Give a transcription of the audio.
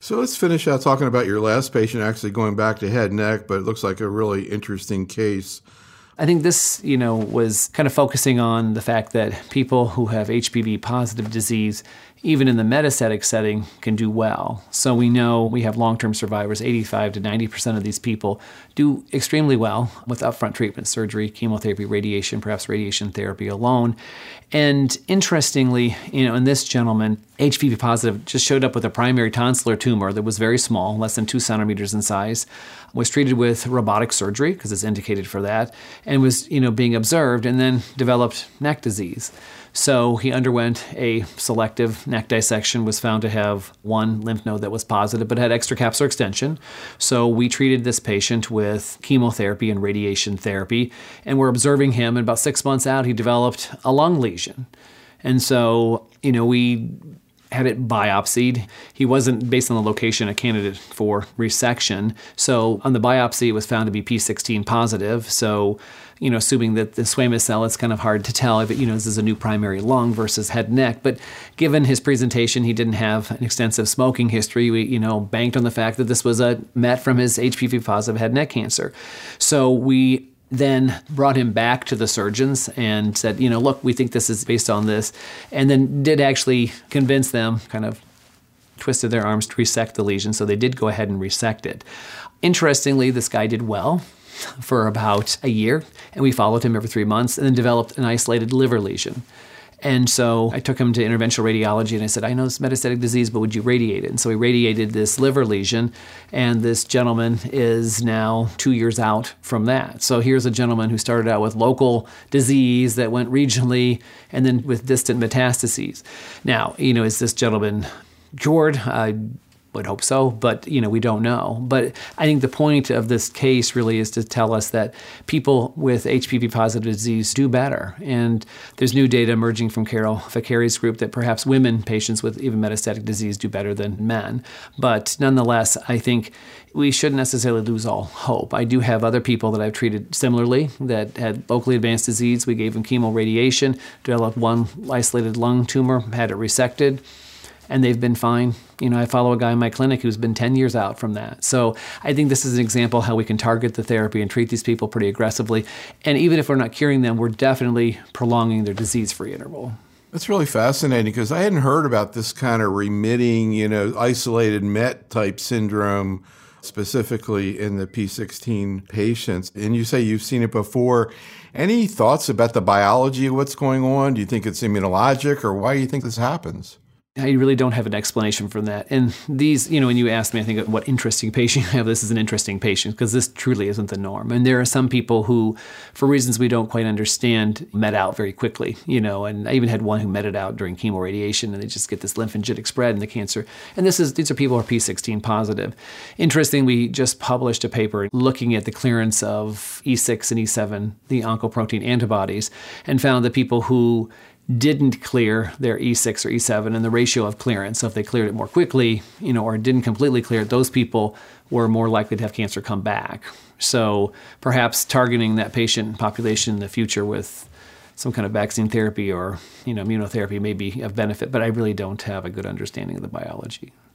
So let's finish out talking about your last patient, actually going back to head and neck, but it looks like a really interesting case. I think this, was kind of focusing on the fact that people who have HPV-positive disease, even in the metastatic setting, can do well. So we know we have long-term survivors. 85 to 90% of these people do extremely well with upfront treatment, surgery, chemotherapy, radiation, perhaps radiation therapy alone. And interestingly, in this gentleman, HPV-positive just showed up with a primary tonsillar tumor that was very small, less than 2 centimeters in size, was treated with robotic surgery because it's indicated for that, and was, being observed, and then developed neck disease. So he underwent a selective neck dissection, was found to have one lymph node that was positive but had extracapsular extension. So we treated this patient with chemotherapy and radiation therapy, and we're observing him, and about 6 months out, he developed a lung lesion. And so, we had it biopsied. He wasn't, based on the location, a candidate for resection. So on the biopsy, it was found to be P16 positive. So, assuming that the squamous cell, it's kind of hard to tell if this is a new primary lung versus head and neck. But given his presentation, he didn't have an extensive smoking history. We, banked on the fact that this was a met from his HPV positive head and neck cancer. So we then brought him back to the surgeons and said, look, we think this is based on this, and then did actually convince them, kind of twisted their arms to resect the lesion, so they did go ahead and resect it. Interestingly, this guy did well for about a year, and we followed him every 3 months, and then developed an isolated liver lesion. And so I took him to interventional radiology, and I said, I know it's metastatic disease, but would you radiate it? And so we radiated this liver lesion, and this gentleman is now 2 years out from that. So here's a gentleman who started out with local disease that went regionally, and then with distant metastases. Now, is this gentleman cured? I would hope so, but we don't know. But I think the point of this case really is to tell us that people with HPV-positive disease do better. And there's new data emerging from Carol Fakari's group that perhaps women patients with even metastatic disease do better than men. But nonetheless, I think we shouldn't necessarily lose all hope. I do have other people that I've treated similarly that had locally advanced disease. We gave them chemoradiation, developed one isolated lung tumor, had it resected, and they've been fine. I follow a guy in my clinic who's been 10 years out from that. So I think this is an example how we can target the therapy and treat these people pretty aggressively. And even if we're not curing them, we're definitely prolonging their disease-free interval. That's really fascinating because I hadn't heard about this kind of remitting, isolated MET type syndrome, specifically in the P16 patients. And you say you've seen it before. Any thoughts about the biology of what's going on? Do you think it's immunologic, or why do you think this happens? I really don't have an explanation for that. And these, when you asked me, I think, what interesting patient you have, this is an interesting patient because this truly isn't the norm. And there are some people who, for reasons we don't quite understand, met out very quickly, and I even had one who met it out during chemoradiation, and they just get this lymphangitic spread in the cancer. And these are people who are P16 positive. Interesting, we just published a paper looking at the clearance of E6 and E7, the oncoprotein antibodies, and found that people who didn't clear their E6 or E7 and the ratio of clearance. So if they cleared it more quickly, or didn't completely clear it, those people were more likely to have cancer come back. So perhaps targeting that patient population in the future with some kind of vaccine therapy or, immunotherapy may be of benefit, but I really don't have a good understanding of the biology.